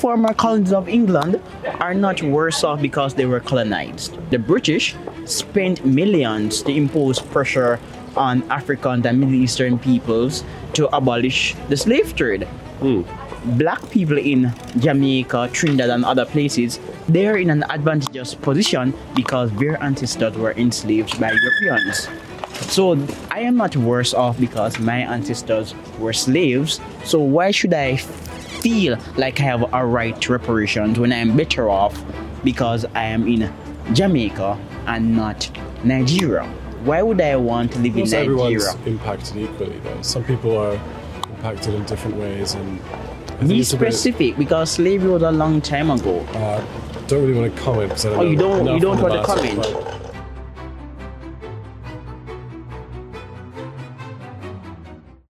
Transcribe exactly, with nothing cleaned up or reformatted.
former colonies of England are not worse off because they were colonized. The British spent millions to impose pressure on African and Middle Eastern peoples to abolish the slave trade. Mm. Black people in Jamaica, Trinidad, and other places, they are in an advantageous position because their ancestors were enslaved by Europeans. So I am not worse off because my ancestors were slaves. So why should I feel like I have a right to reparations when I am better off because I am in Jamaica and not Nigeria? Why would I want to live in Nigeria? Everyone's impacted equally, though. Some people are impacted in different ways, and I think Be it's a bit- specific, because slavery was a long time ago. Uh, don't really want to comment because I don't Oh, know you don't- enough you don't on the want to matter, comment? but